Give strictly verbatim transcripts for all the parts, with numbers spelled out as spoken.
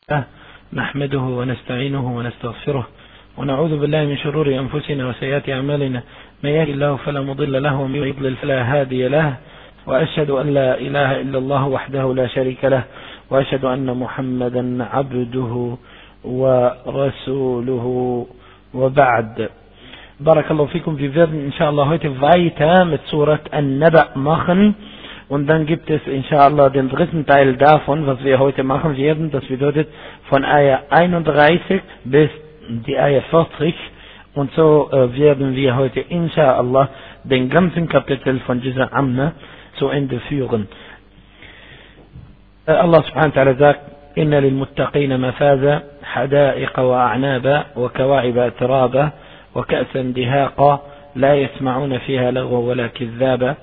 نحمده ونستعينه ونستغفره ونعوذ بالله من شرور أنفسنا وسيئات أعمالنا. من يهد الله فلا مضل له ومن يضلل فلا هادي له، وأشهد أن لا إله إلا الله وحده لا شريك له، وأشهد أن محمدا عبده ورسوله. وبعد. بارك الله fikum. Wir werden inshallah heute weiter mit Surat An-Naba machen und dann gibt es inshallah den dritten Teil davon, was wir heute machen werden. Das bedeutet von Ayah einunddreißig bis die Ayah vierzig und so äh, werden wir heute inshallah den ganzen Kapitel von dieser Amma zu Ende führen. Äh, Allah subhanahu wa ta'ala sagt: Inna lil muttaqina mafaza hadaiqa wa a'naba wa kawa'iba atraba وكأسا دهاقا لا يسمعون فيها لغوا ولا كذابا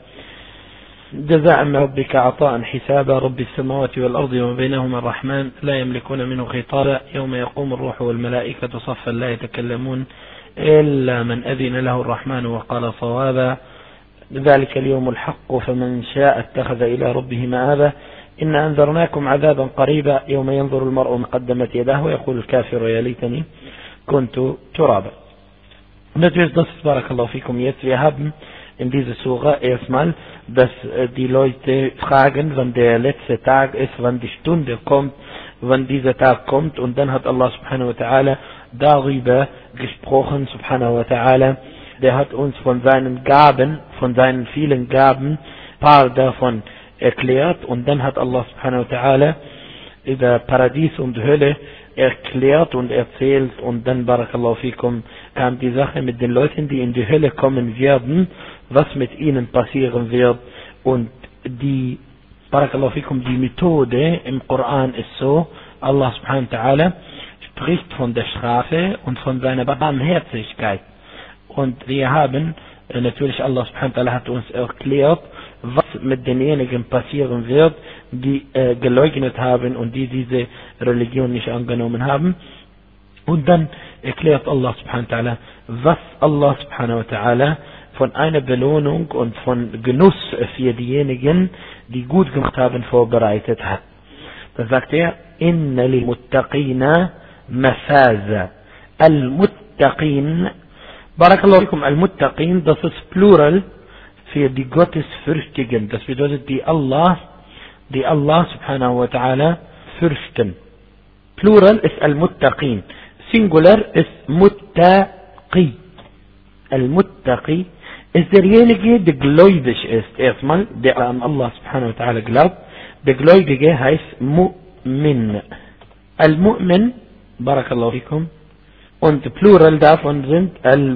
جزاء من ربك عطاء حسابا رب السماوات والأرض وما بينهما الرحمن لا يملكون منه خطابا يوم يقوم الروح والملائكة صفا لا يتكلمون إلا من أذن له الرحمن وقال صوابا ذلك اليوم الحق فمن شاء اتخذ إلى ربه مآبا إن أنذرناكم عذابا قريبا يوم ينظر المرء من قدمت يداه ويقول الكافر يا ليتني كنت ترابا. Und natürlich, das ist Barakallahu fikum jetzt. Wir haben in dieser Sura erstmal, dass die Leute fragen, wann der letzte Tag ist, wann die Stunde kommt, wann dieser Tag kommt. Und dann hat Allah subhanahu wa ta'ala darüber gesprochen, subhanahu wa ta'ala. Der hat uns von seinen Gaben, von seinen vielen Gaben, paar davon erklärt. Und dann hat Allah subhanahu wa ta'ala über Paradies und Hölle erklärt und erzählt. Und dann, Barakallahu fikum, kam die Sache mit den Leuten, die in die Hölle kommen werden, was mit ihnen passieren wird. Und die, Barakallahu fikum, die Methode im Koran ist so: Allah subhanahu wa ta'ala spricht von der Strafe und von seiner Barmherzigkeit. Und wir haben, natürlich Allah subhanahu wa ta'ala hat uns erklärt, was mit denjenigen passieren wird, die äh, geleugnet haben und die diese Religion nicht angenommen haben. Und dann erklärt Allah subhanahu wa ta'ala, was Allah subhanahu wa ta'ala von einer Belohnung und von Genuss für diejenigen, die gut gemacht haben, vorbereitet hat. Da sagt er: Inna lil muttaqina mafaza. Al-Muttaqin, Barakallahu fikum, Al-Muttaqin, das ist Plural für die Gottesfürchtigen. Das bedeutet, die Allah, die Allah subhanahu wa ta'ala fürchten. Plural ist Al-Muttaqin. Singular ist Muttaqi. Al-Muttaqi ist derjenige, der gläubig ist. Erstmal, der an Allah subhanahu wa ta'ala glaubt. Der Gläubige heißt Mu'min. Al-Mu'min, Barakallahu fikum. Und Plural davon sind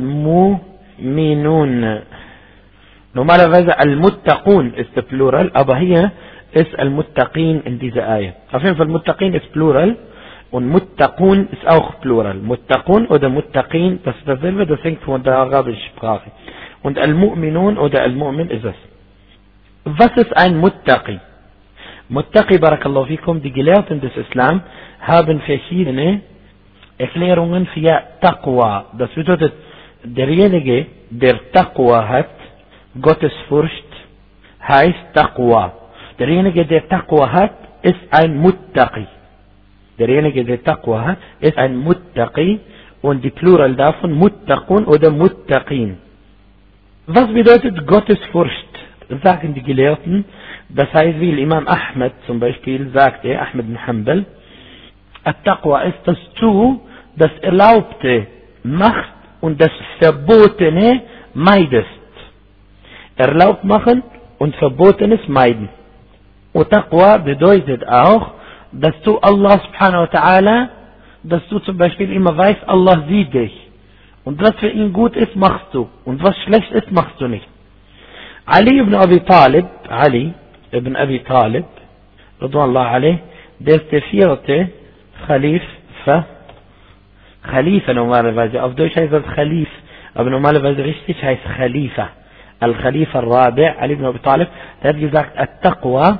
Al-Mu'minun. Normalerweise Al-Muttaqun ist der Plural, aber hier ist Al-Muttaqin in dieser Ayah. Auf jeden Fall Muttaqin ist Plural und Muttaqun ist auch Plural. Muttaqun oder Muttaqin, das ist dasselbe, das hängt von der arabischen Sprache. Und Al-Mu'minun oder Al-Mu'min ist es. Was ist ein Muttaqi? Muttaqi, Barakallahu fikum, die Gelehrten des Islam haben verschiedene Erklärungen für Taqwa. Das bedeutet, derjenige, der Taqwa hat, Gottesfurcht, heißt Taqwa. Derjenige, der Taqwa hat, ist ein Muttaqi. Derjenige, der Taqwa hat, ist ein Muttaqi und die Plural davon Muttaqun oder Muttaqin. Was bedeutet Gottesfurcht? Sagen die Gelehrten. Das heißt, wie Imam Ahmed zum Beispiel sagte, Ahmed bin Hanbal, At-Taqwa ist, dass du das Erlaubte machst und das Verbotene meidest. Erlaubt machen und Verbotenes meiden. Und Taqwa bedeutet auch, dass du Allah subhanahu wa ta'ala, dass du zum Beispiel immer weißt, Allah sieht dich. Und was für ihn gut ist, machst du. Und was schlecht ist, machst du nicht. Ali ibn Abi Talib, Ali ibn Abi Talib, Radwanallah alayh, der ist der vierte Khalifa, Khalifa normalerweise, auf Deutsch heißt das Khalif, aber normalerweise richtig heißt Khalifa. Al-Khalifa al-Rabi' Ali ibn Abi Talib, der hat gesagt, At-Taqwa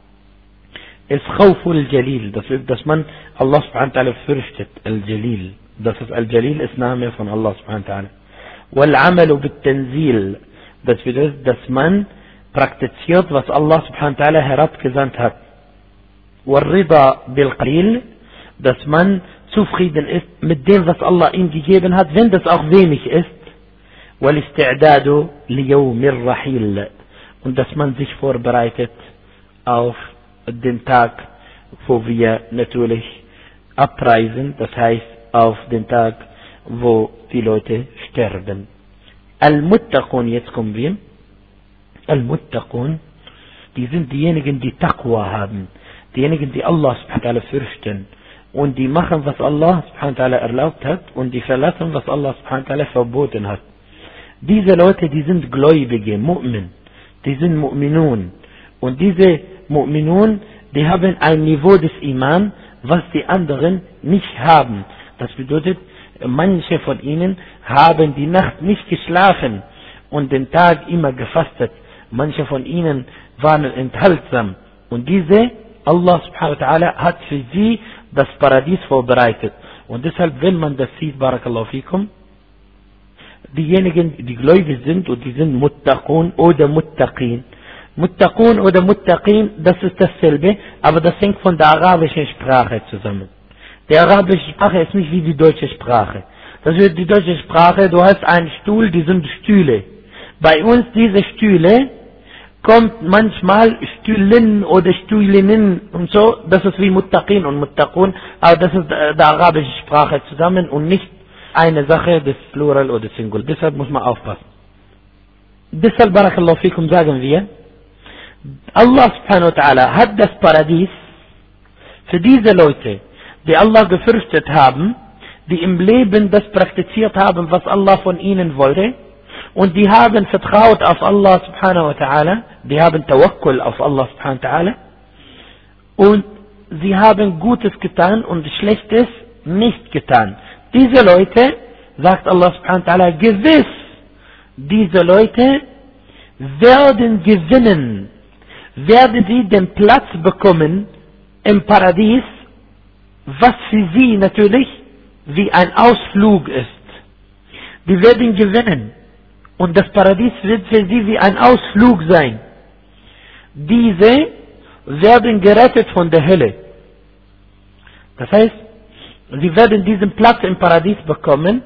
ist Khawful Jalil, das ist, dass man Allah subhanahu wa ta'ala fürchtet, Al-Jalil. Das ist Al-Jalil, ist Name von Allah subhanahu wa ta'ala. Wal-Amalu bit-Tanzil, das bedeutet, dass man praktiziert, was Allah subhanahu wa ta'ala herabgesandt hat. Wal-Rida bil-Qalil, dass man zufrieden ist mit dem, was Allah ihm gegeben hat, wenn das auch wenig ist. وَالْإِسْتِعْدَادُ لِيَوْمِ الرَّحِيلِ. Und dass man sich vorbereitet auf den Tag, wo wir natürlich abreisen, das heißt auf den Tag, wo die Leute sterben. Al-Muttaqun, jetzt kommen wir. Al-Muttaqun, die sind diejenigen, die Taqwa haben. Diejenigen, die Allah subhanahu wa ta'ala fürchten. Und die machen, was Allah subhanahu wa ta'ala erlaubt hat. Und die verlassen, was Allah subhanahu wa ta'ala verboten hat. Diese Leute, die sind Gläubige, Mu'min. Die sind Mu'minun. Und diese Mu'minun, die haben ein Niveau des Iman, was die anderen nicht haben. Das bedeutet, manche von ihnen haben die Nacht nicht geschlafen und den Tag immer gefastet. Manche von ihnen waren enthaltsam. Und diese, Allah subhanahu wa ta'ala hat für sie das Paradies vorbereitet. Und deshalb, wenn man das sieht, Barakallahu fikum, diejenigen, die gläubig sind und die sind Muttaqun oder Muttaqin. Muttaqun oder Muttaqin, das ist dasselbe, aber das hängt von der arabischen Sprache zusammen. Die arabische Sprache ist nicht wie die deutsche Sprache. Das wird die deutsche Sprache, du hast einen Stuhl, die sind Stühle. Bei uns diese Stühle kommt manchmal Stühlen oder Stühlinnen und so, das ist wie Muttaqin und Muttaqun, aber das ist der arabische Sprache zusammen und nicht eine Sache des Plural oder Singular. Deshalb muss man aufpassen. Deshalb, Barakallahu fikum, sagen wir, Allah subhanahu wa ta'ala hat das Paradies für diese Leute, die Allah gefürchtet haben, die im Leben das praktiziert haben, was Allah von ihnen wollte, und die haben vertraut auf Allah subhanahu wa ta'ala, die haben Tawakkul auf Allah subhanahu wa ta'ala, und sie haben Gutes getan und Schlechtes nicht getan. Diese Leute, sagt Allah subhanahu wa ta'ala, gewiss, diese Leute werden gewinnen, werden sie den Platz bekommen im Paradies, was für sie natürlich wie ein Ausflug ist. Die werden gewinnen und das Paradies wird für sie wie ein Ausflug sein. Diese werden gerettet von der Hölle. Das heißt, sie werden diesen Platz im Paradies bekommen,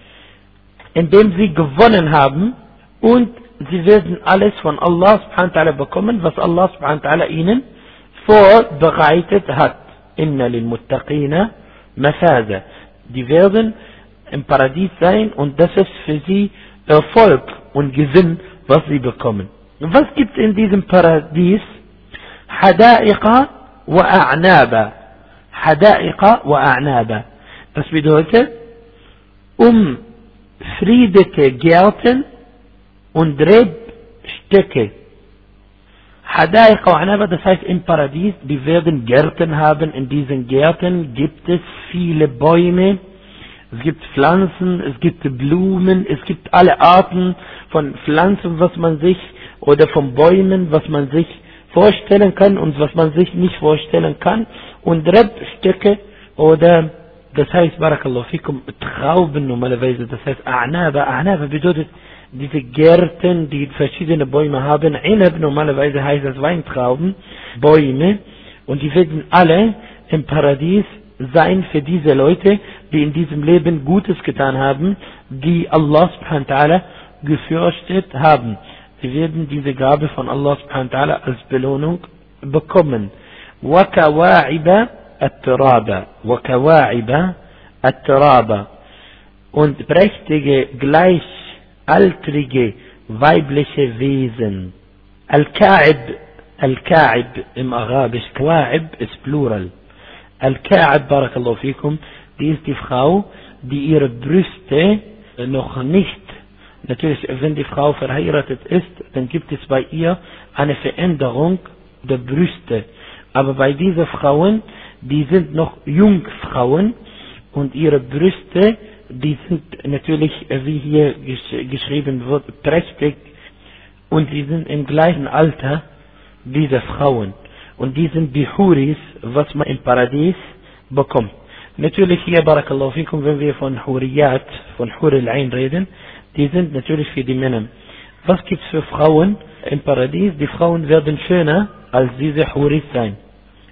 indem sie gewonnen haben, und sie werden alles von Allah subhanahu wa ta'ala bekommen, was Allah subhanahu wa ta'ala ihnen vorbereitet hat. Inna lil muttaqina mafaza. Die werden im Paradies sein und das ist für sie Erfolg und Gewinn, was sie bekommen. Was gibt es in diesem Paradies? Hadaiqa wa a'naba. Hadaiqa wa a'naba. Das bedeutet, umfriedete Gärten und Rebstöcke. Hadaiqa wa a'naba, das heißt im Paradies, die werden Gärten haben. In diesen Gärten gibt es viele Bäume, es gibt Pflanzen, es gibt Blumen, es gibt alle Arten von Pflanzen, was man sich, oder von Bäumen, was man sich vorstellen kann und was man sich nicht vorstellen kann. Und Rebstöcke, oder das heißt, Barakallahu fikum, Trauben normalerweise, das heißt A'naba. A'naba bedeutet diese Gärten, die verschiedene Bäume haben. Inab normalerweise heißt das Weintrauben, Bäume, und die werden alle im Paradies sein für diese Leute, die in diesem Leben Gutes getan haben, die Allah subhanahu wa ta'ala gefürchtet haben. Sie werden diese Gabe von Allah subhanahu wa ta'ala als Belohnung bekommen. وَكَوَاعِبَ التُّرَابَ وَكَوَاعِبَ التُّرَابَ. Und prächtige, gleichaltrige, weibliche Wesen. Al-Ka'ib, Al-Ka'ib im Arabisch, Ka'ib ist Plural. Al-Ka'ib, Barakallahu fikum, die ist die Frau, die ihre Brüste noch nicht, natürlich, wenn die Frau verheiratet ist, dann gibt es bei ihr eine Veränderung der Brüste. Aber bei diesen Frauen, die sind noch Jungfrauen und ihre Brüste, die sind natürlich, wie hier gesch- geschrieben wird, prächtig, und die sind im gleichen Alter dieser Frauen. Und die sind die Huris, was man im Paradies bekommt. Natürlich hier, Barakallahu fikum, wenn wir von Huriyat, von Hur al-Ain reden, die sind natürlich für die Männer. Was gibt es für Frauen im Paradies? Die Frauen werden schöner als diese Huris sein.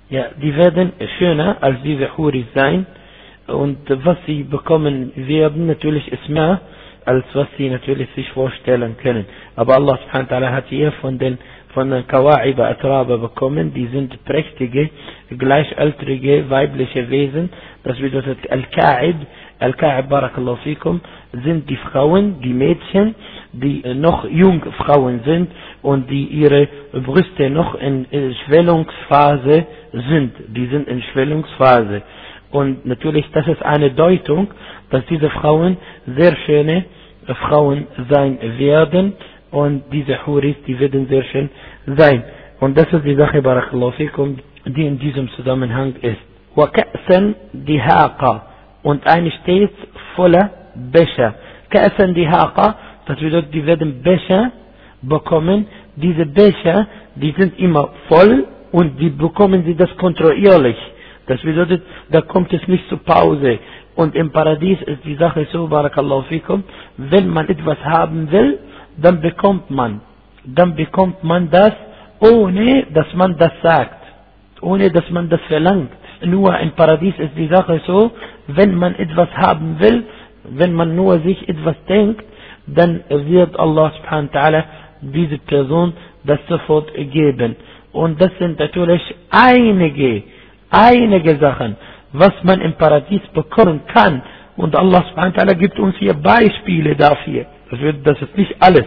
Ja, die werden schöner als diese Huris sein und was sie bekommen werden, natürlich ist mehr als was sie natürlich sich vorstellen können. Aber Allah subhanahu wa ta'ala hat hier von den von den Kawa'iba Atraba bekommen, die sind prächtige, gleichaltrige, weibliche Wesen. Das bedeutet Al-Ka'ib, Al-Ka'ib Barakallahu fikum, sind die Frauen, die Mädchen, die noch jung Frauen sind und die ihre Brüste noch in Schwellungsphase sind. Die sind in Schwellungsphase. Und natürlich, das ist eine Deutung, dass diese Frauen sehr schöne Frauen sein werden und diese Huris, die werden sehr schön sein. Und das ist die Sache, Barakallahu fikum, die in diesem Zusammenhang ist. وَكَأْسًا دِهَاقًا und ein stets voller Becher. Ka'san dihaqa, das bedeutet, die werden Becher bekommen. Diese Becher, die sind immer voll und die bekommen sie das kontinuierlich. Das bedeutet, da kommt es nicht zur Pause. Und im Paradies ist die Sache so, Barakallahu fikum, wenn man etwas haben will, dann bekommt man. Dann bekommt man das, ohne dass man das sagt. Ohne dass man das verlangt. Nur im Paradies ist die Sache so, wenn man etwas haben will, wenn man nur sich etwas denkt, dann wird Allah subhanahu wa ta'ala diese Person das sofort geben. Und das sind natürlich einige, einige Sachen, was man im Paradies bekommen kann. Und Allah subhanahu wa ta'ala gibt uns hier Beispiele dafür. Das, wird, das ist nicht alles.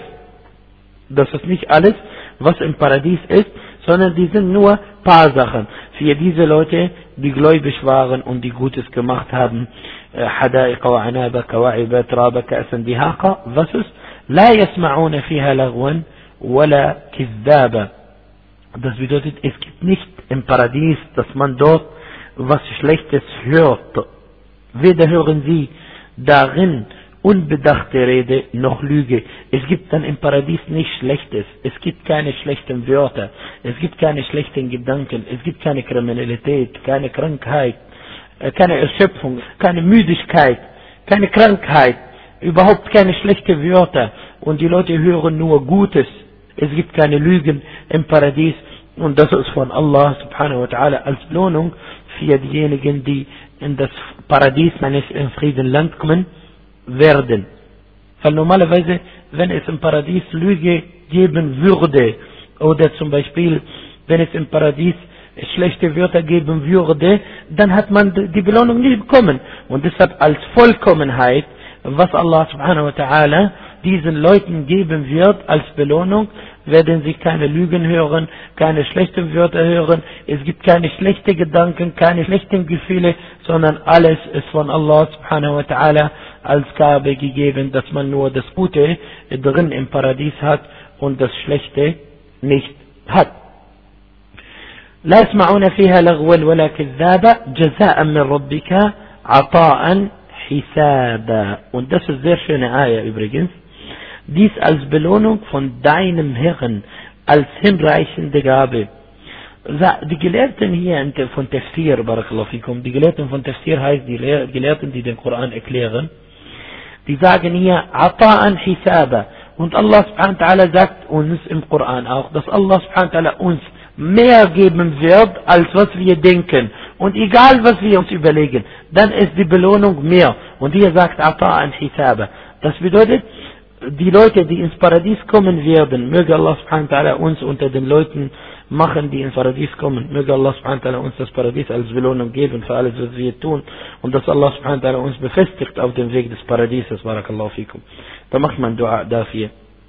Das ist nicht alles, was im Paradies ist, sondern die sind nur paar Sachen. Für diese Leute, die gläubig waren und die Gutes gemacht haben. حدائق وعناب كواعب تراب كأسا دهاقا. Was ist? لا يسمعون فيها لغوا ولا كذابا. Das bedeutet, es gibt nicht im Paradies, dass man dort was Schlechtes hört. Weder hören sie darin unbedachte Rede noch Lüge. Es gibt dann im Paradies nichts Schlechtes. Es gibt keine schlechten Wörter. Es gibt keine schlechten Gedanken. Es gibt keine Kriminalität, keine Krankheit, keine Erschöpfung, keine Müdigkeit, keine Krankheit, überhaupt keine schlechten Wörter. Und die Leute hören nur Gutes. Es gibt keine Lügen im Paradies. Und das ist von Allah subhanahu wa ta'ala als Belohnung für diejenigen, die in das Paradies eines in Frieden Land kommen werden. Weil normalerweise, wenn es im Paradies Lüge geben würde, oder zum Beispiel, wenn es im Paradies schlechte Wörter geben würde, dann hat man die Belohnung nicht bekommen. Und deshalb als Vollkommenheit, was Allah subhanahu wa ta'ala diesen Leuten geben wird als Belohnung, werden sie keine Lügen hören, keine schlechten Wörter hören, es gibt keine schlechten Gedanken, keine schlechten Gefühle, sondern alles ist von Allah subhanahu wa ta'ala als Gabe gegeben, dass man nur das Gute drin im Paradies hat und das Schlechte nicht hat. لا يسمعون فيها لغوا ولا كذابا جزاء من ربك عطاء حسابا. Und das ist sehr schöne Ayah übrigens. Dies als Belohnung von deinem Herrn, als hinreichende Gabe. Die Gelehrten hier von Tafsir, Barakallahu fikum, die Gelehrten von Tafsir heißt die Gelehrten, die den Koran erklären, die sagen hier, Ata'an Hisaba. Und Allah subhanahu wa ta'ala sagt uns im Koran auch, dass Allah subhanahu wa ta'ala uns mehr geben wird, als was wir denken. Und egal, was wir uns überlegen, dann ist die Belohnung mehr. Und hier sagt Ata'an Hisaba. Das bedeutet, die Leute, die ins Paradies kommen werden, möge Allah subhanahu wa ta'ala uns unter den Leuten machen, die ins Paradies kommen. Möge Allah subhanahu wa ta'ala uns das Paradies als Belohnung geben für alles, was wir tun. Und dass Allah subhanahu wa ta'ala uns befestigt auf dem Weg des Paradieses. Barakallahu fikum. Da macht man Dua dafür.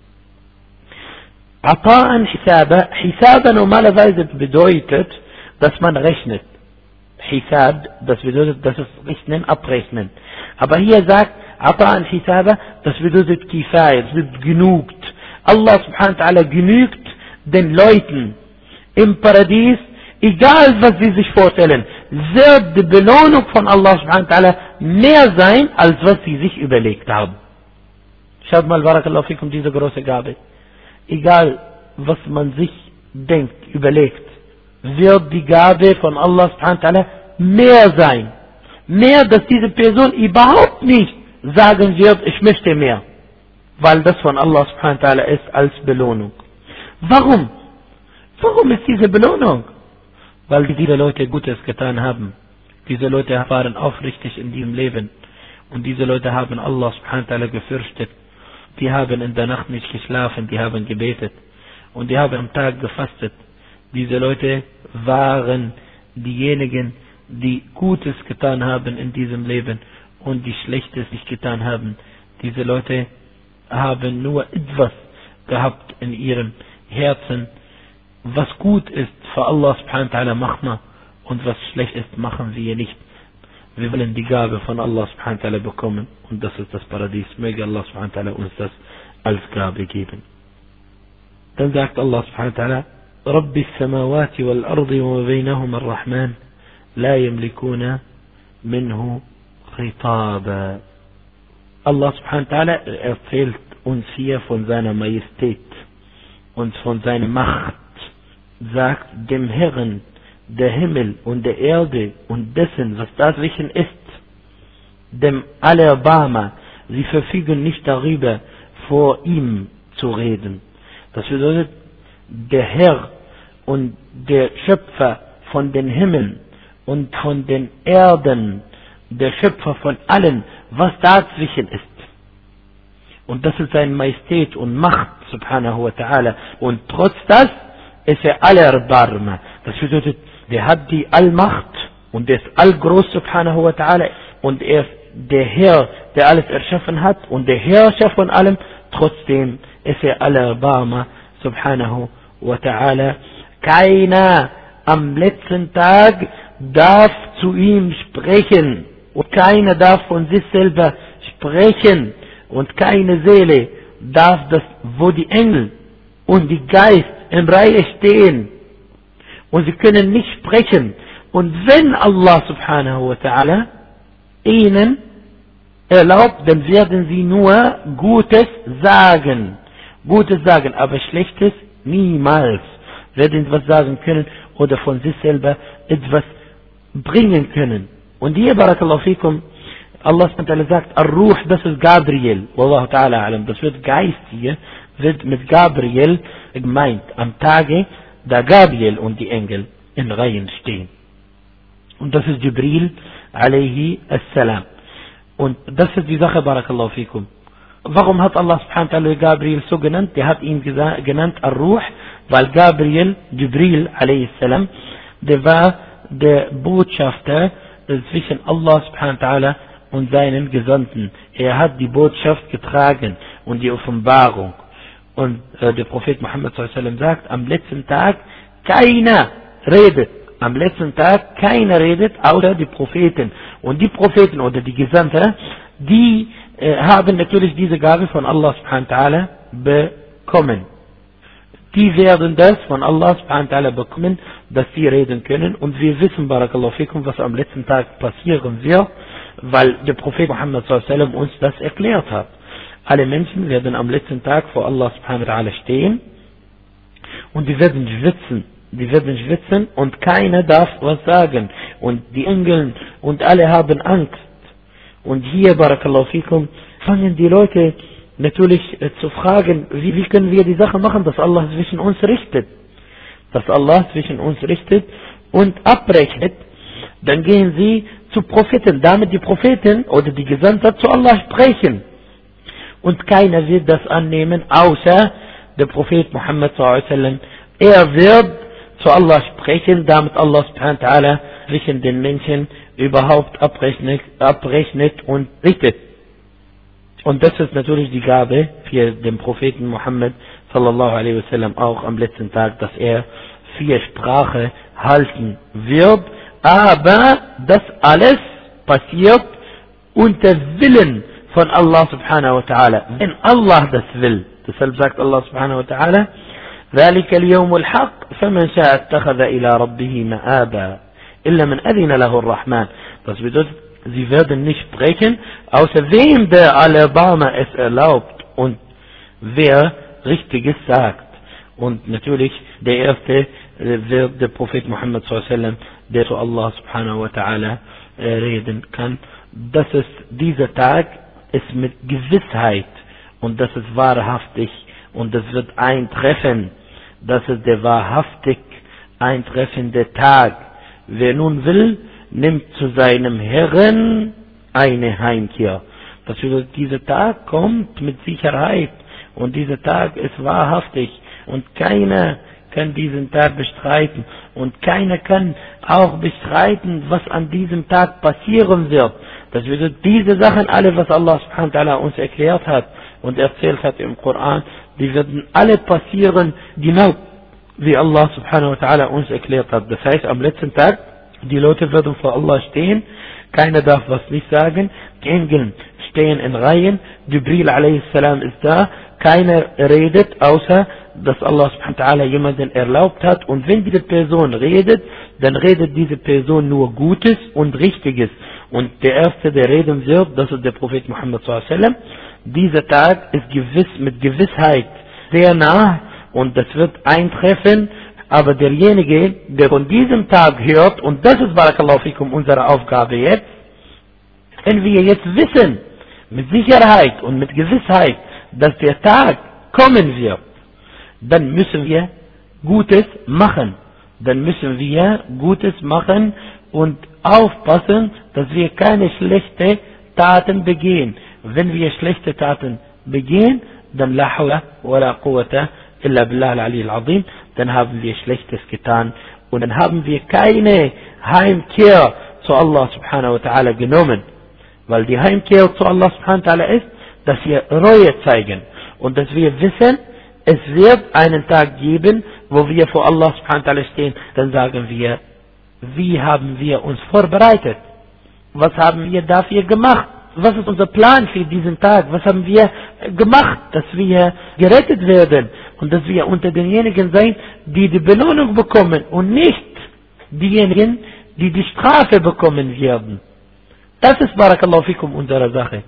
Ata'an Hisaba. Hisaba normalerweise bedeutet, dass man rechnet. Hisab, das bedeutet, das ist rechnen, abrechnen. Aber hier sagt, Ata'an Hisaba, das bedeutet Kifaya, das bedeutet genügt. Allah subhanahu wa ta'ala genügt den Leuten im Paradies, egal was sie sich vorstellen, wird die Belohnung von Allah subhanahu wa ta'ala mehr sein, als was sie sich überlegt haben. Schaut mal, Barakallahu fikum, diese große Gabe. Egal was man sich denkt, überlegt, wird die Gabe von Allah subhanahu wa ta'ala mehr sein. Mehr, dass diese Person überhaupt nicht sagen wird, ich möchte mehr. Weil das von Allah subhanahu wa ta'ala ist als Belohnung. Warum? Warum ist diese Belohnung? weil diese Leute Gutes getan haben. Diese Leute waren aufrichtig in ihrem Leben. Und diese Leute haben Allah subhanahu wa ta'ala gefürchtet. Die haben in der Nacht nicht geschlafen, die haben gebetet. Und die haben am Tag gefastet. Diese Leute waren diejenigen, die Gutes getan haben in diesem Leben und die Schlechtes nicht getan haben. Diese Leute haben nur etwas gehabt in ihrem Herzen, was gut ist für Allah subhanahu wa ta'ala machen wir, und was schlecht ist, machen wir nicht. Wir wollen die Gabe von Allah subhanahu wa ta'ala bekommen, und das ist das Paradies. Möge Allah subhanahu wa ta'ala uns das als Gabe geben. Dann sagt Allah subhanahu wa ta'ala: Rabbi as-samawati wal ardi wa bainahuma ar-Rahman la yamlikuna minhu khitaba. Allah subhanahu wa ta'ala erzählt uns hier von seiner Majestät und von seiner Macht, sagt dem Herrn der Himmel und der Erde und dessen, was dazwischen ist, dem Allerbarmer, sie verfügen nicht darüber, vor ihm zu reden. Das bedeutet, der Herr und der Schöpfer von den Himmeln und von den Erden, der Schöpfer von allem, was dazwischen ist. Und das ist seine Majestät und Macht, subhanahu wa ta'ala. Und trotz das ist er Allerbarmer. Das bedeutet, der hat die Allmacht und der ist allgroß, subhanahu wa ta'ala. Und er ist der Herr, der alles erschaffen hat und der Herrscher von allem. Trotzdem ist er Allerbarmer, subhanahu wa ta'ala. Keiner am letzten Tag darf zu ihm sprechen. Und keiner darf von sich selber sprechen. Und keine Seele darf das, wo die Engel und die Geist in Reihe stehen. Und sie können nicht sprechen. Und wenn Allah subhanahu wa ta'ala ihnen erlaubt, dann werden sie nur Gutes sagen. Gutes sagen, aber Schlechtes niemals werden sie was sagen können oder von sich selber etwas bringen können. Und hier, barakallahu fikum, Allah subhanahu wa ta'ala sagt, Ar-Ruh, das ist Gabriel. Wallahu ta'ala alam. Das wird Geist hier, wird mit Gabriel gemeint. Am Tage, da Gabriel und die Engel in Reihen stehen. Und das ist Jibril, alayhi as-salam. Und das ist die Sache, barakallahu fikum. Warum hat Allah subhanahu wa ta'ala Gabriel so genannt? Der hat ihn genannt Ar-Ruh, weil Gabriel, Jibril, alayhi as-salam, der war der Botschafter zwischen Allah subhanahu wa ta'ala und seinen Gesandten. Er hat die Botschaft getragen und die Offenbarung. Und äh, der Prophet Muhammad sallallahu alaihi wasallam sagt, am letzten Tag keiner redet. Am letzten Tag keiner redet, außer die Propheten. Und die Propheten oder die Gesandten, die äh, haben natürlich diese Gabe von Allah subhanahu wa ta'ala bekommen. Die werden das von Allah subhanahu wa ta'ala bekommen, dass sie reden können. Und wir wissen, barakallahu fikum, was am letzten Tag passieren wird, weil der Prophet Muhammad sallallahu alaihi wasallam uns das erklärt hat. Alle Menschen werden am letzten Tag vor Allah subhanahu wa ta'ala stehen und die werden schwitzen. Die werden schwitzen und keiner darf was sagen. Und die Engel und alle haben Angst. Und hier, barakallahu fikum, fangen die Leute natürlich äh, zu fragen, wie, wie können wir die Sache machen, dass Allah zwischen uns richtet. Dass Allah zwischen uns richtet und abrechnet. Dann gehen sie zu Propheten, damit die Propheten oder die Gesandten zu Allah sprechen. Und keiner wird das annehmen, außer der Prophet Muhammad sallallahu alaihi wasallam. Er wird zu Allah sprechen, damit Allah subhanahu wa ta'ala zwischen den Menschen überhaupt abrechnet, abrechnet und richtet. Und das ist natürlich die Gabe für den Propheten Muhammad sallallahu alaihi wasallam auch am letzten Tag, dass er vier Sprache halten wird. Aber das alles passiert unter Willen von Allah subhanahu wa ta'ala. Wenn Allah das will. Deshalb sagt Allah subhanahu wa ta'ala, ذلك اليوم الحق فمن شاء اتخذ إلى ربه مآبا إلا من أذن له الرحمن. Das bedeutet, sie werden nicht sprechen, außer wem der Allerbarmer es erlaubt und wer Richtiges sagt. Und natürlich, der erste wird der Prophet Muhammad sallallahu alaihi wasallam, der zu Allah subhanahu wa ta'ala reden kann. Das ist, dieser Tag ist mit Gewissheit und das ist wahrhaftig und das wird eintreffen. Das ist der wahrhaftig eintreffende Tag. Wer nun will, nimmt zu seinem Herrn eine Heimkehr. Das bedeutet, dieser Tag kommt mit Sicherheit und dieser Tag ist wahrhaftig und keiner kann diesen Tag bestreiten und keiner kann auch bestreiten, was an diesem Tag passieren wird. Das bedeutet, diese Sachen alle, was Allah subhanahu wa ta'ala uns erklärt hat und erzählt hat im Koran, die werden alle passieren, genau wie Allah subhanahu wa ta'ala uns erklärt hat. Das heißt, am letzten Tag, die Leute werden vor Allah stehen, keiner darf was nicht sagen, die Engel stehen in Reihen, Jibril alayhi salam ist da, keiner redet, außer dass Allah subhanahu wa ta'ala jemanden erlaubt hat, und wenn diese Person redet, dann redet diese Person nur Gutes und Richtiges, und der Erste, der reden wird, das ist der Prophet Muhammad sallallahu alaihi wasallam. Dieser Tag ist gewiss, mit Gewissheit sehr nah, und das wird eintreffen, aber derjenige, der von diesem Tag hört, und das ist, barakallahu fikum, unsere Aufgabe jetzt, wenn wir jetzt wissen, mit Sicherheit und mit Gewissheit, dass der Tag kommen wird, dann müssen wir Gutes machen. Dann müssen wir Gutes machen und aufpassen, dass wir keine schlechten Taten begehen. Wenn wir schlechte Taten begehen, dann la hawla wa la quwwata illa billah al-ali al-azim, dann haben wir Schlechtes getan und dann haben wir keine Heimkehr zu Allah subhanahu wa ta'ala genommen. Weil die Heimkehr zu Allah subhanahu wa ta'ala ist, dass wir Reue zeigen und dass wir wissen, es wird einen Tag geben, wo wir vor Allah subhanahu wa ta'ala stehen. Dann sagen wir, wie haben wir uns vorbereitet? Was haben wir dafür gemacht? Was ist unser Plan für diesen Tag? Was haben wir gemacht, dass wir gerettet werden und dass wir unter denjenigen sein, die die Belohnung bekommen und nicht diejenigen, die die Strafe bekommen werden? Das ist, barakallahu fikum, unsere Sache.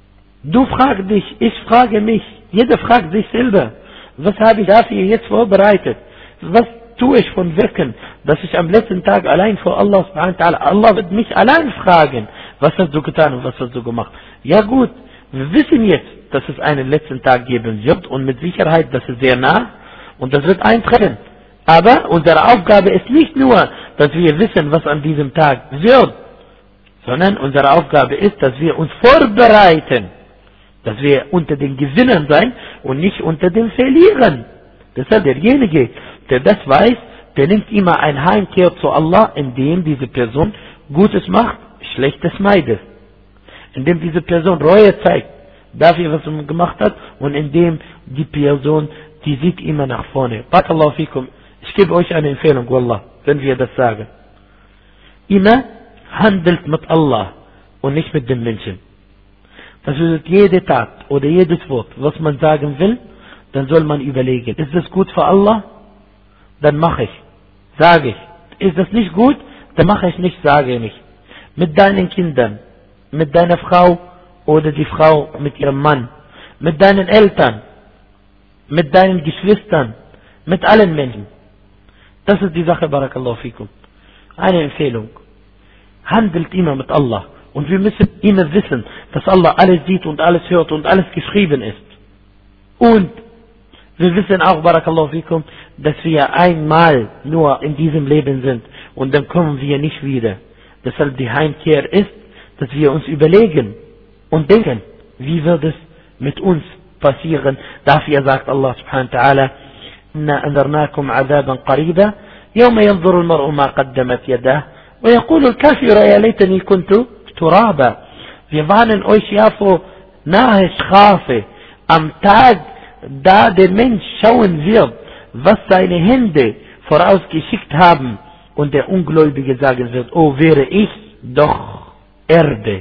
Du fragst dich, ich frage mich, jeder fragt sich selber, was habe ich dafür jetzt vorbereitet? Was tue ich von Wirken, dass ich am letzten Tag allein vor Allah subhanahu wa ta'ala, Allah wird mich allein fragen, was hast du getan und was hast du gemacht? Ja gut, wir wissen jetzt, dass es einen letzten Tag geben wird und mit Sicherheit, das ist sehr nah und das wird eintreffen. Aber unsere Aufgabe ist nicht nur, dass wir wissen, was an diesem Tag wird, sondern unsere Aufgabe ist, dass wir uns vorbereiten, dass wir unter den Gewinnern sein und nicht unter den Verlierern. Deshalb derjenige, der das weiß, der nimmt immer ein Heimkehr zu Allah, indem diese Person Gutes macht, Schlechtes meidet. Indem diese Person Reue zeigt, dafür, was er gemacht hat, und indem die Person, die sieht immer nach vorne. Barakallahu fikum. Ich gebe euch eine Empfehlung, Wallah, wenn wir das sagen. Immer handelt mit Allah und nicht mit den Menschen. Das bedeutet, jede Tat oder jedes Wort, was man sagen will, dann soll man überlegen, ist das gut für Allah? Dann mache ich, sage ich. Ist das nicht gut? Dann mache ich nicht, sage ich nicht. Mit deinen Kindern, mit deiner Frau oder die Frau mit ihrem Mann, mit deinen Eltern, mit deinen Geschwistern, mit allen Menschen. Das ist die Sache, barakallahu fikum. Eine Empfehlung. Handelt immer mit Allah. Und wir müssen immer wissen, dass Allah alles sieht und alles hört und alles geschrieben ist. Und wir wissen auch, barakallahu fikum, dass wir einmal nur in diesem Leben sind und dann kommen wir nicht wieder. Deshalb die Heimkehr ist, dass wir uns überlegen und denken, wie wird es mit uns passieren. Dafür sagt Allah subhanahu wa ta'ala, إنا أنذرناكم عذابا قريبا يوم ينظر المرء ما قدمت يداه ويقول الكافر يا ليتني كنت ترابا. Wir warnen euch ja vor nahe Strafe am Tag, da der Mensch schauen wird, was seine Hände vorausgeschickt haben, und der Ungläubige sagen wird, oh, wäre ich doch Erde,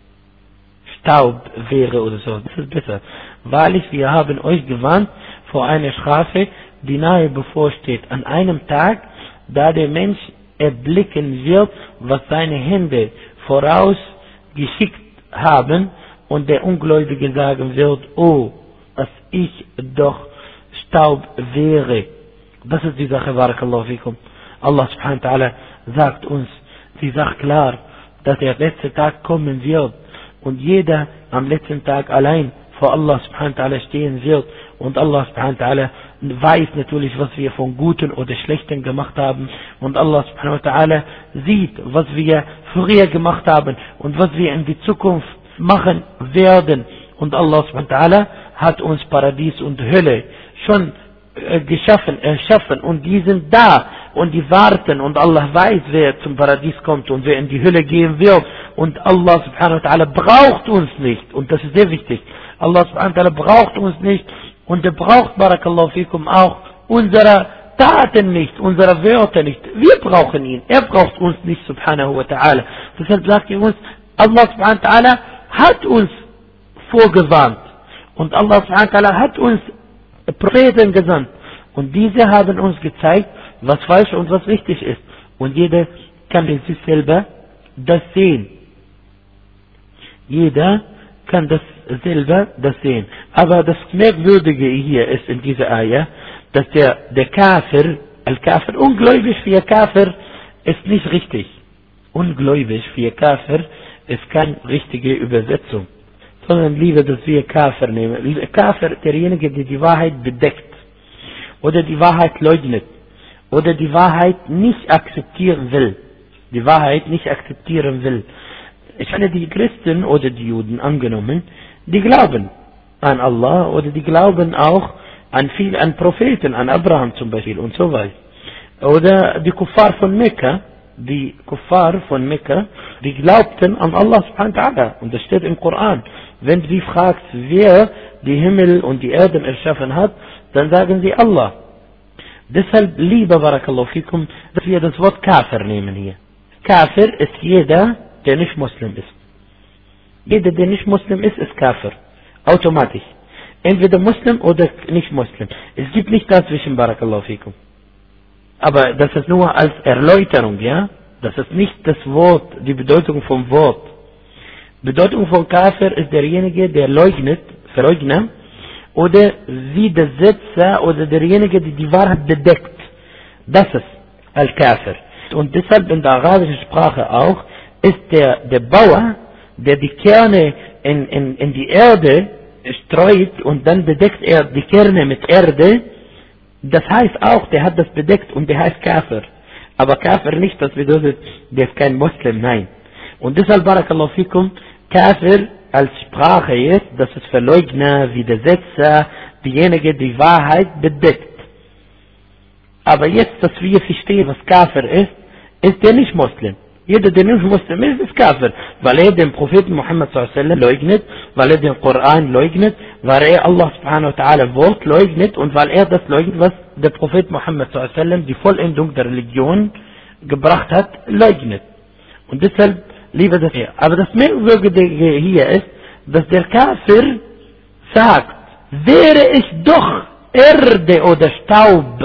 Staub wäre oder so. Das ist besser. Wahrlich, wir haben euch gewarnt vor einer Strafe, die nahe bevorsteht, an einem Tag, da der Mensch erblicken wird, was seine Hände vorausgeschickt haben, und der Ungläubige sagen wird, oh, dass ich doch Staub wäre. Das ist die Sache, barakallahu fikum. Allah subhanahu wa ta'ala sagt uns, sie sagt klar, dass der letzte Tag kommen wird und jeder am letzten Tag allein vor Allah subhanahu wa ta'ala stehen wird, und Allah subhanahu wa ta'ala weiß natürlich, was wir von Guten oder Schlechten gemacht haben. Und Allah subhanahu wa ta'ala sieht, was wir früher gemacht haben und was wir in die Zukunft machen werden. Und Allah subhanahu wa ta'ala hat uns Paradies und Hölle schon äh, geschaffen, erschaffen. Und die sind da und die warten. Und Allah weiß, wer zum Paradies kommt und wer in die Hölle gehen wird. Und Allah subhanahu wa ta'ala braucht uns nicht. Und das ist sehr wichtig. Allah subhanahu wa ta'ala braucht uns nicht. Und er braucht, barakallahu fikum, auch unsere Taten nicht, unsere Wörter nicht. Wir brauchen ihn. Er braucht uns nicht, subhanahu wa ta'ala. Deshalb sagt er uns, Allah subhanahu wa ta'ala hat uns vorgewarnt. Und Allah subhanahu wa ta'ala hat uns Propheten gesandt. Und diese haben uns gezeigt, was falsch und was richtig ist. Und jeder kann in sich selber das sehen. Jeder kann das selber das sehen. Aber das Merkwürdige hier ist in dieser Ayah, dass der, der Kafir, Al-Kafir, ungläubig für Kafir ist nicht richtig. Ungläubig für Kafir ist keine richtige Übersetzung. Sondern lieber, dass wir Kafir nehmen. Kafir, derjenige, der die Wahrheit bedeckt. Oder die Wahrheit leugnet. Oder die Wahrheit nicht akzeptieren will. Die Wahrheit nicht akzeptieren will. Ich meine, die Christen oder die Juden angenommen, die glauben an Allah oder die glauben auch an viel, an Propheten, an Abraham zum Beispiel und so weiter. Oder die Kuffar von Mekka, die Kuffar von Mekka, die glaubten an Allah subhanahu wa ta'ala. Und das steht im Koran. Wenn sie fragt, wer die Himmel und die Erden erschaffen hat, dann sagen sie Allah. Deshalb, lieber barakallahu fikum, dass wir das Wort Kafir nehmen hier. Kafir ist jeder, der nicht Muslim ist. Jeder, der nicht Muslim ist, ist Kafir. Automatisch. Entweder Muslim oder nicht Muslim. Es gibt nicht dazwischen, barakallahu fikum. Aber das ist nur als Erläuterung, ja? Das ist nicht das Wort, die Bedeutung vom Wort. Bedeutung von Kafir ist derjenige, der leugnet, verleugnet, oder Widersetzer, oder derjenige, der die Wahrheit bedeckt. Das ist Al-Kafir. Und deshalb in der arabischen Sprache auch, ist der, der Bauer, der die Kerne in, in, in die Erde streut und dann bedeckt er die Kerne mit Erde, das heißt auch, der hat das bedeckt und der heißt Kafir. Aber Kafir nicht, das bedeutet, der ist kein Muslim, nein. Und deshalb, barakallahu fikum, Kafir als Sprache jetzt, das ist Verleugner, Widersetzer, diejenige, die Wahrheit bedeckt. Aber jetzt, dass wir verstehen, was Kafir ist, ist der nicht Muslim. Jeder, der nicht Muslim ist, ist Kafir. Weil er den Propheten Muhammad sallallahu alaihi wasallam leugnet, weil er den Koran leugnet, weil er Allah subhanahu wa ta'ala Wort leugnet und weil er das leugnet, was der Prophet Muhammad sallallahu alaihi wasallam, die Vollendung der Religion gebracht hat, leugnet. Und deshalb lieber das hier. Aber das Merkwürdige hier ist, dass der Kafir sagt, wäre ich doch Erde oder Staub.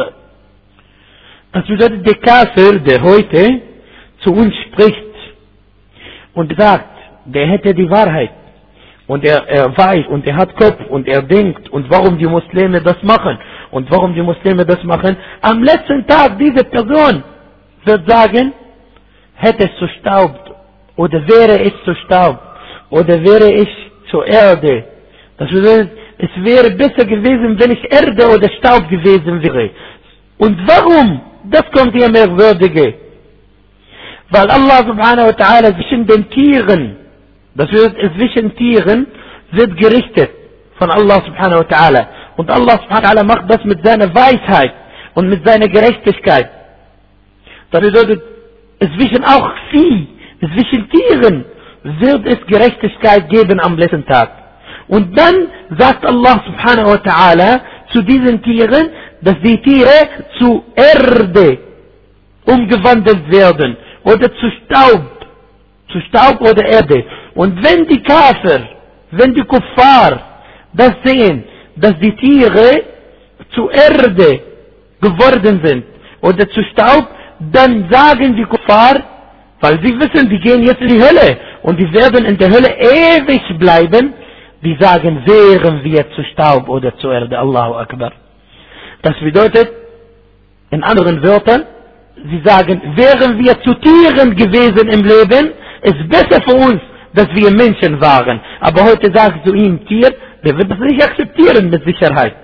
Das bedeutet, der Kafir, der heute zu uns spricht und sagt, der hätte die Wahrheit und er, er weiß und er hat Kopf und er denkt und warum die Muslime das machen und warum die Muslime das machen. Am letzten Tag diese Person wird sagen, hätte es zu Staub oder wäre ich zu Staub oder wäre ich zur Erde. Das bedeutet, es wäre besser gewesen, wenn ich Erde oder Staub gewesen wäre. Und warum? Das kommt hier merkwürdige. Weil Allah subhanahu wa ta'ala zwischen den Tieren, das wird zwischen Tieren, wird gerichtet von Allah subhanahu wa ta'ala. Und Allah subhanahu wa ta'ala macht das mit seiner Weisheit und mit seiner Gerechtigkeit. Das bedeutet, zwischen auch Vieh, zwischen Tieren wird es Gerechtigkeit geben am letzten Tag. Und dann sagt Allah subhanahu wa ta'ala zu diesen Tieren, dass die Tiere zu Erde umgewandelt werden. Oder zu Staub, zu Staub oder Erde. Und wenn die Kafir, wenn die Kuffar das sehen, dass die Tiere zu Erde geworden sind oder zu Staub, dann sagen die Kuffar, weil sie wissen, die gehen jetzt in die Hölle und die werden in der Hölle ewig bleiben, die sagen, wären wir zu Staub oder zu Erde, Allahu Akbar. Das bedeutet, in anderen Wörtern, sie sagen, wären wir zu Tieren gewesen im Leben, ist besser für uns, dass wir Menschen waren. Aber heute sagst du ihm Tier, der wird das nicht akzeptieren mit Sicherheit.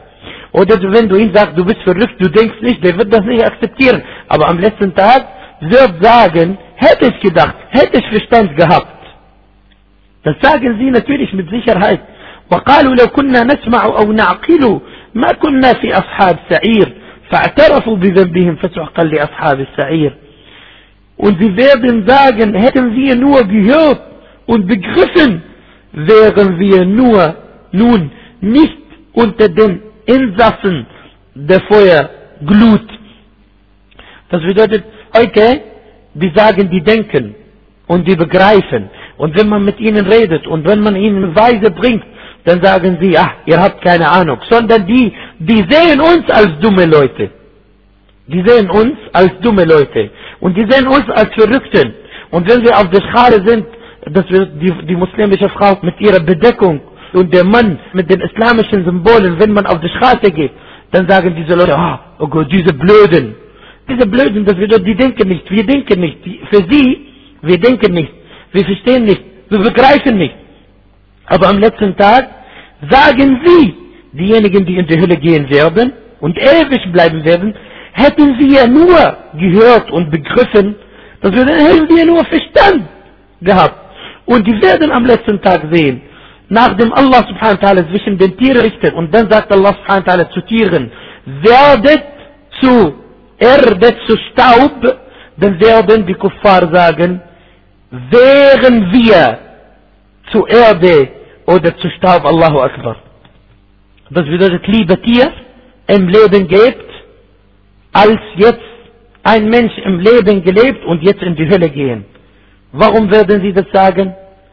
Oder wenn du ihm sagst, du bist verrückt, du denkst nicht, der wird das nicht akzeptieren. Aber am letzten Tag wird sagen, hätte ich gedacht, hätte ich Verstand gehabt. Das sagen sie natürlich mit Sicherheit. وقالوا لو كنا نسمع أو نعقل ما كنا في أصحاب السعير فاعترفوا بذنبهم فسحقا لأصحاب السعير. Und sie werden sagen, hätten wir nur gehört und begriffen, wären wir nur nun nicht unter den Insassen der Feuerglut. Das bedeutet, heute, die sagen, die denken und die begreifen. Und wenn man mit ihnen redet und wenn man ihnen Weise bringt, dann sagen sie, ach, ihr habt keine Ahnung. Sondern die, die sehen uns als dumme Leute. Die sehen uns als dumme Leute. Und die sehen uns als Verrückten. Und wenn wir auf der Schale sind, dass wir die, die muslimische Frau mit ihrer Bedeckung und der Mann mit den islamischen Symbolen, wenn man auf die Straße geht, dann sagen diese Leute, ah, oh Gott, diese Blöden. Diese Blöden, das bedeutet, die denken nicht, wir denken nicht. Die, für sie, wir denken nicht, wir verstehen nicht, wir begreifen nicht. Aber am letzten Tag sagen sie, diejenigen, die in die Hölle gehen werden und ewig bleiben werden, hätten wir nur gehört und begriffen, dass wir, hätten wir nur Verstand gehabt. Und die werden am letzten Tag sehen, nachdem Allah subhanahu wa ta'ala zwischen den Tieren richtet, und dann sagt Allah subhanahu wa ta'ala zu Tieren, werdet zu Erde, zu Staub, dann werden die Kuffar sagen, wären wir zu Erde oder zu Staub, Allahu Akbar. Das bedeutet, lieber Tier im Leben gibt, als jetzt ein Mensch im Leben gelebt und jetzt in die Hölle gehen. Warum werden sie das sagen?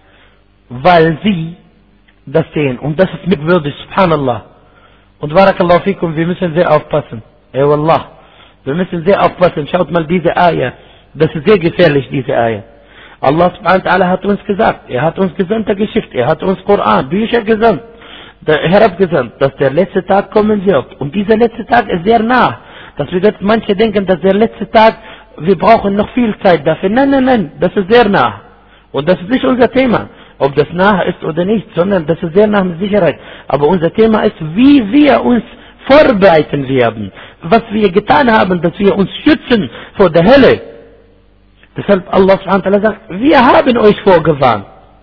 Weil sie das sehen. Und das ist mitwürdig, subhanallah. Und barakallahu fikum, wir müssen sehr aufpassen. Ey Wallah. Wir müssen sehr aufpassen. Schaut mal diese Ayah. Das ist sehr gefährlich, diese Ayah. Allah subhanahu wa ta'ala hat uns gesagt, er hat uns gesandt der Geschichte, er hat uns Koran, Bücher gesandt, herabgesandt, dass der letzte Tag kommen wird. Und dieser letzte Tag ist sehr nah. Das bedeutet, manche denken, dass der letzte Tag, wir brauchen noch viel Zeit dafür. Nein, nein, nein, das ist sehr nah. Und das ist nicht unser Thema, ob das nah ist oder nicht, sondern das ist sehr nah mit Sicherheit. Aber unser Thema ist, wie wir uns vorbereiten werden, was wir getan haben, dass wir uns schützen vor der Hölle. Deshalb Allah subhanahu wa ta'ala sagt, wir haben euch vorgewarnt,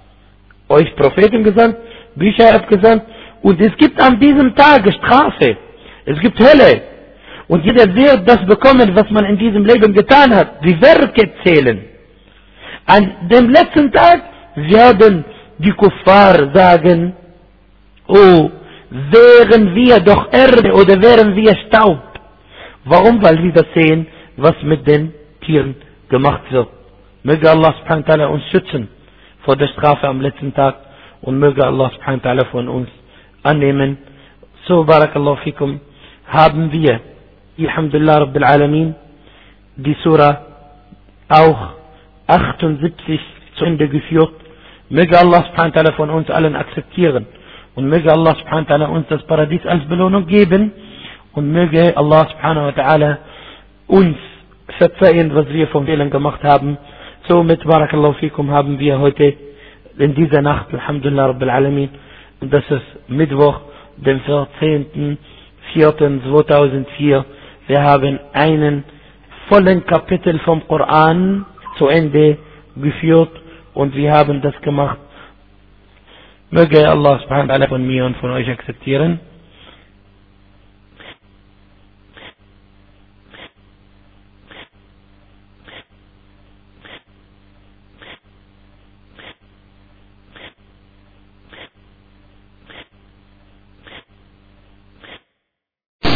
euch Propheten gesandt, Bücher abgesandt, und es gibt an diesem Tag Strafe, es gibt Hölle, und jeder wird das bekommen, was man in diesem Leben getan hat, die Werke zählen. An dem letzten Tag werden die Kuffar sagen, oh, wären wir doch Erde oder wären wir Staub. Warum? Weil sie das sehen, was mit den Tieren gemacht wird. Möge Allah subhanahu wa ta'ala uns schützen vor der Strafe am letzten Tag und möge Allah subhanahu wa ta'ala von uns annehmen. So, barakallahu fikum, haben wir, alhamdulillah rabbil alamin, die Surah auch achtundsiebzig zu Ende geführt. Möge Allah subhanahu wa ta'ala von uns allen akzeptieren und möge Allah subhanahu wa ta'ala uns das Paradies als Belohnung geben und möge Allah subhanahu wa ta'ala uns verzeihen, was wir vom Fehlern gemacht haben. Somit, barakallahu fikum, haben wir heute in dieser Nacht, alhamdulillah rabbil alamin, und das ist Mittwoch, den vierzehnten vierten zweitausendvier, wir haben einen vollen Kapitel vom Koran zu Ende geführt und wir haben das gemacht. Möge Allah subhanahu wa ta'ala von mir und von euch akzeptieren.